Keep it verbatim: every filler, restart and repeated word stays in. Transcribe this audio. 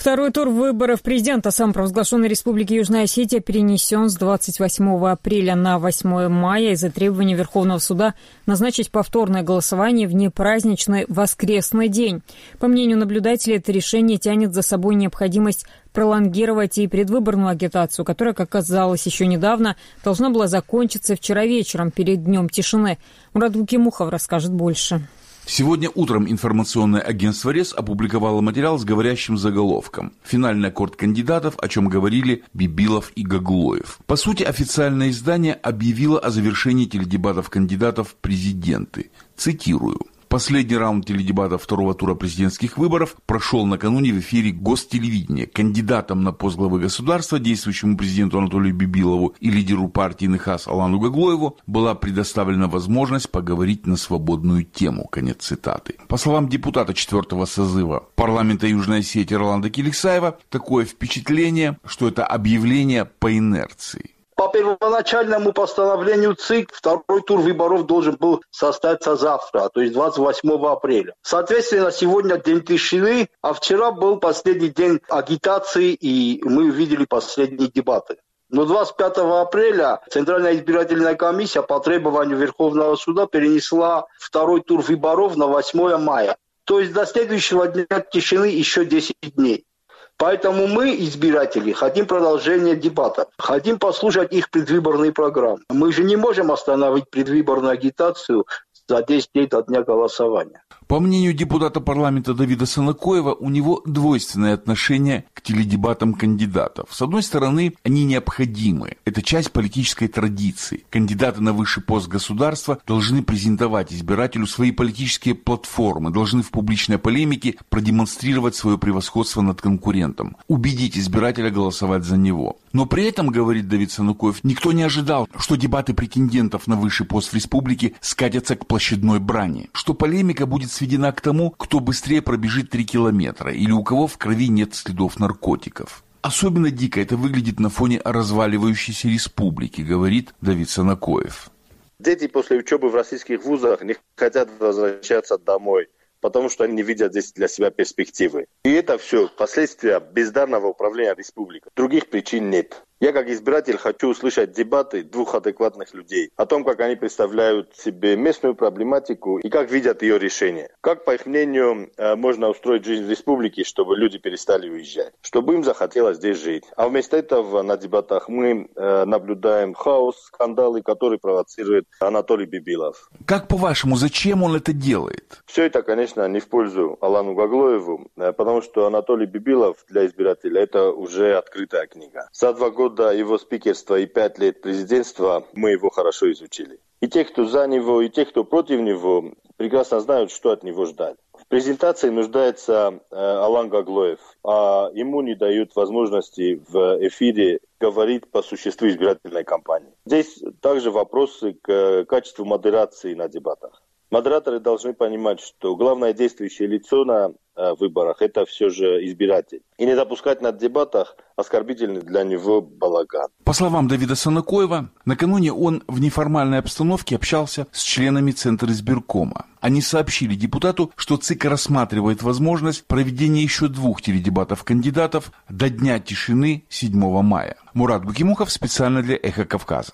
Второй тур выборов президента самопровозглашенной Республики Южная Осетия перенесен с двадцать восьмого апреля на восьмое мая из-за требования Верховного суда назначить повторное голосование в непраздничный воскресный день. По мнению наблюдателей, это решение тянет за собой необходимость пролонгировать и предвыборную агитацию, которая, как оказалось еще недавно, должна была закончиться вчера вечером перед Днем тишины. Мурат Гукимухов расскажет больше. Сегодня утром информационное агентство РЕС опубликовало материал с говорящим заголовком «Финальный аккорд кандидатов, о чем говорили Бибилов и Гаглоев». По сути, официальное издание объявило о завершении теледебатов кандидатов в президенты. Цитирую. Последний раунд теледебатов второго тура президентских выборов прошел накануне в эфире Гостелевидения. Кандидатам на пост главы государства, действующему президенту Анатолию Бибилову и лидеру партии НХАС Алану Гаглоеву была предоставлена возможность поговорить на свободную тему. Конец цитаты. По словам депутата четвертого созыва парламента Южной Осетии Роланда Келексаева, такое впечатление, что это объявление по инерции. По первоначальному постановлению ЦИК второй тур выборов должен был состояться завтра, то есть двадцать восьмого апреля. Соответственно, сегодня день тишины, а вчера был последний день агитации, и мы увидели последние дебаты. Но двадцать пятого апреля Центральная избирательная комиссия по требованию Верховного суда перенесла второй тур выборов на восьмое мая. То есть до следующего дня тишины еще десять дней. Поэтому мы, избиратели, хотим продолжения дебатов, хотим послушать их предвыборные программы. Мы же не можем остановить предвыборную агитацию за десять дней до дня голосования. По мнению депутата парламента Давида Санакоева, у него двойственное отношение к теледебатам кандидатов. С одной стороны, они необходимы. Это часть политической традиции. Кандидаты на высший пост государства должны презентовать избирателю свои политические платформы, должны в публичной полемике продемонстрировать свое превосходство над конкурентом, убедить избирателя голосовать за него. Но при этом, говорит Давид Санакоев, никто не ожидал, что дебаты претендентов на высший пост в республике скатятся к площадной брани, что полемика будет сведена к тому, кто быстрее пробежит три километра или у кого в крови нет следов наркотиков. Особенно дико это выглядит на фоне разваливающейся республики, говорит Давид Санакоев. Дети после учебы в российских вузах не хотят возвращаться домой, потому что они не видят здесь для себя перспективы. И это все последствия бездарного управления республикой. Других причин нет. Я как избиратель хочу услышать дебаты двух адекватных людей о том, как они представляют себе местную проблематику и как видят ее решение. Как, по их мнению, можно устроить жизнь в республике, чтобы люди перестали уезжать, чтобы им захотелось здесь жить. А вместо этого на дебатах мы наблюдаем хаос, скандалы, которые провоцирует Анатолий Бибилов. Как по-вашему, зачем он это делает? Все это, конечно, не в пользу Алану Гаглоеву, потому что Анатолий Бибилов для избирателя это уже открытая книга. За два года его спикерства и пять лет президентства мы его хорошо изучили. И те, кто за него, и те, кто против него, прекрасно знают, что от него ждать. В презентации нуждается э, Алан Гаглоев, а ему не дают возможности в эфире говорить по существу избирательной кампании. Здесь также вопросы к качеству модерации на дебатах. Модераторы должны понимать, что главное действующее лицо на э, выборах – это все же избиратель. И не допускать на дебатах оскорбительный для него балаган. По словам Давида Санакоева, накануне он в неформальной обстановке общался с членами Центризбиркома. Они сообщили депутату, что ЦИК рассматривает возможность проведения еще двух теледебатов кандидатов до Дня тишины седьмого мая. Мурат Гукимухов специально для Эхо Кавказа.